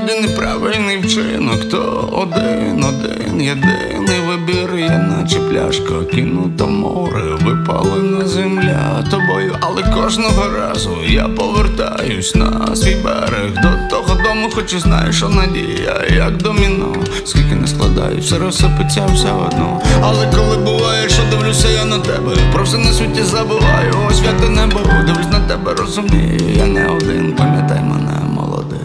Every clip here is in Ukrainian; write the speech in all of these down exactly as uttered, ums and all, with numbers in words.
насправді неправильний вчинок. То один, один, єдиний вибір є, наче пляшка кинута в море, випалена земля тобою. Але кожного разу я повертаюсь на свій берег, до того дому, хоч і знаєш, що надія як доміно. Скільки не складаю, все розсипеться все одно. Але коли буває, що дивлюся я на тебе, про все на світі забуваю. Ось святе небо, дивлюсь на тебе, розумію, я не один, пам'ятай мене молодим.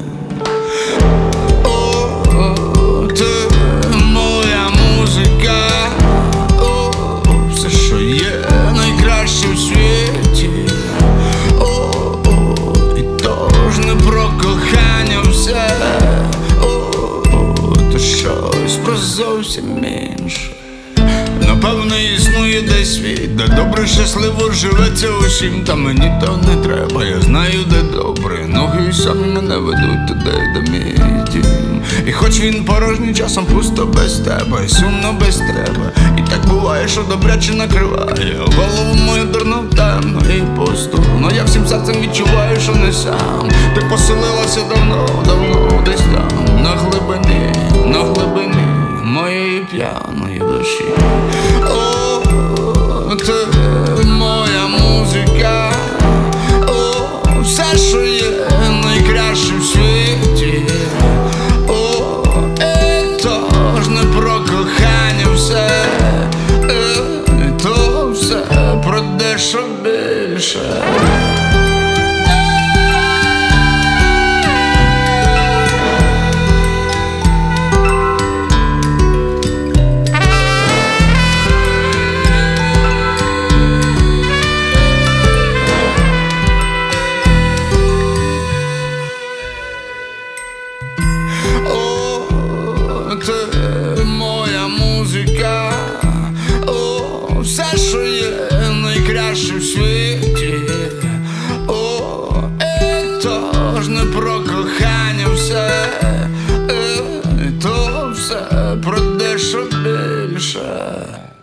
О, ти моя музика, о, все, що є найкраще в світі. О, о, і то ж не про кохання все, о, о, то щось про зовсім інше. Напевно, існує десь світ, де добре, щасливо живеться усім. Та мені то не треба, я знаю, де добре. Ноги самі мене ведуть туди, де мій дім. І хоч він порожній, часом пусто без тебе, сумно без тебе. І так буває, що добряче накриває голову мою дурну, темну і пусту. Но я всім серцем відчуваю, що не сам. Ти поселилася давно, давно десь там, на глибині, на глибині моєї п'яної душі. О, ти моя музика, о, все, що є найкраще в світі. О, і то ж не про кохання все, і то все про дещо більше. Ти моя музика, о, все, що є найкраще в світі. О, і то ж не про кохання все, і то все про дещо більше.